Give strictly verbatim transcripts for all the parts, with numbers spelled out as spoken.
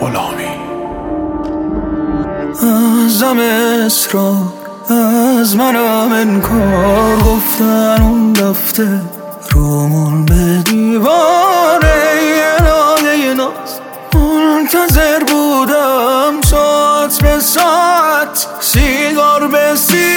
غلامی. ازم اصرار از منم انکار گفتن اون رفته رومون به دیواره الهه ناز منتظر بودم ساعت به ساعت سیگار به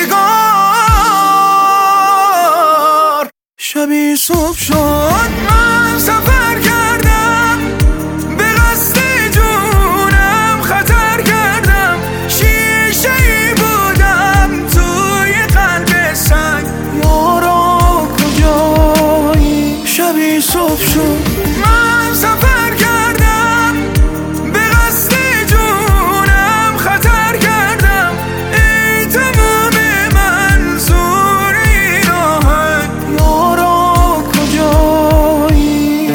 سیگار. شبی صبح شد من سفر کردم به قصد جونم خطر کردم شیشه ای بودم توی قلب سنگ یارا کجایی. شبی صبح شد من سفر کردم به قصد جونم خطر کردم ای تمام منظور این آهنگ یارا کجایی.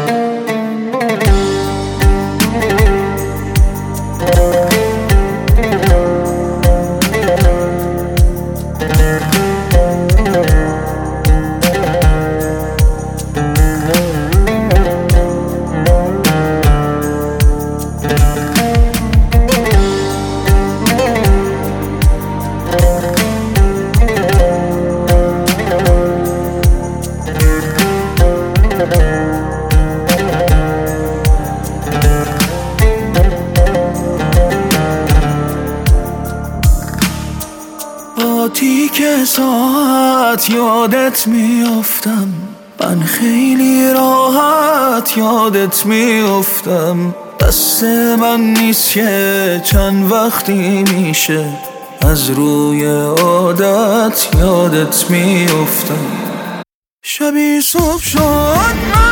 با تیک ساعت یادت میافتم من خیلی راحت یادت میافتم دست من نیست که چند وقتی میشه از روی عادت یادت میافتم. شبی صبح شد